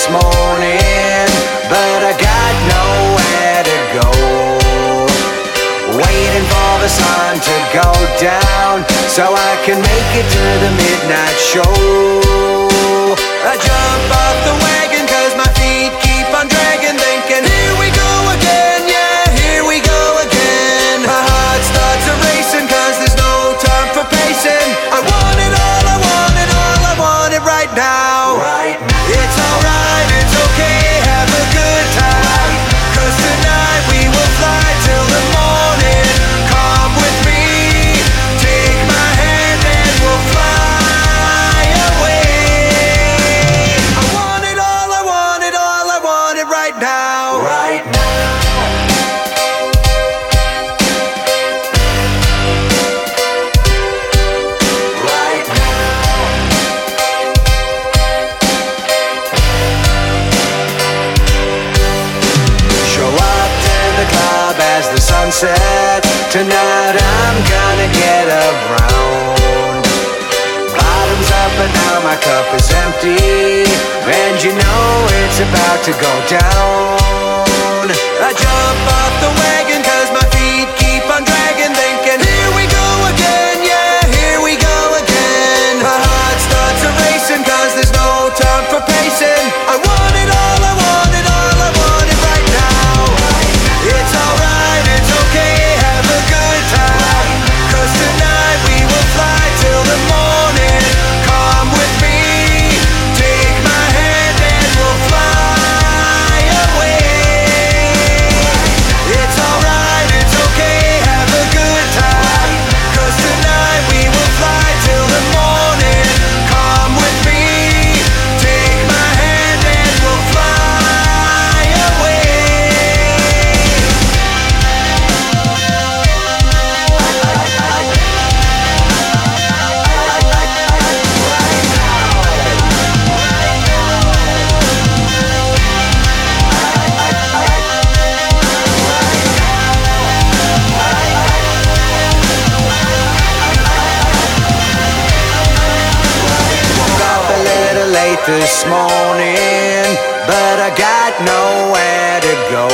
this morning, but I got nowhere to go. Waiting for the sun to go down so I can make it to the midnight show. I jump off the wagon 'cause my feet keep on dragging, thinking here we go again, yeah, here we go again. My heart starts a-racing 'cause there's no time for pacing. I want it all, I want it all, I want it right now. It's alright, it's okay, have a good time, 'cause tonight we will fly till the morning. Come with me, take my hand and we'll fly away. I want it all, I want it all, I want it right now. Right now. As the sun sets, tonight I'm gonna get around. Bottoms up and now my cup is empty, and you know it's about to go down. I jump off the wagon 'cause my feet keep on dragging, thinking here we go again, yeah, here we go again. My heart starts a-racing 'cause there's no time for pacing. I want it all, I want it all, I want it right now. It's alright, it's okay, have a good time, 'cause tonight we will fly till the morning. Come with me, take my hand and we'll fly away. It's alright, it's okay, have a good time, 'cause tonight we will fly till the morning. Come with me, take my hand and we'll fly away. Late this morning, but I got nowhere to go.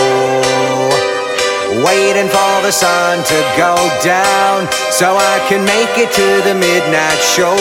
Waiting for the sun to go down so I can make it to the midnight show.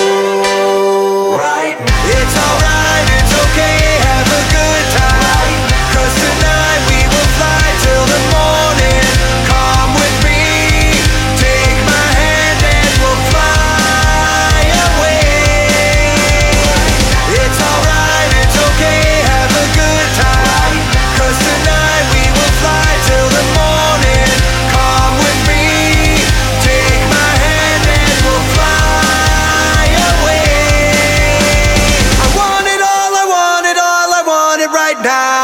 It's alright, it's okay, have a good time, 'cause tonight we will fly till the morning. Come with me, take my hand and we'll fly away. It's alright, it's okay, have a good time, 'cause tonight we will fly till the morning. Come with me, take my hand and we'll fly away. I want it all, I want it all, I want it right now.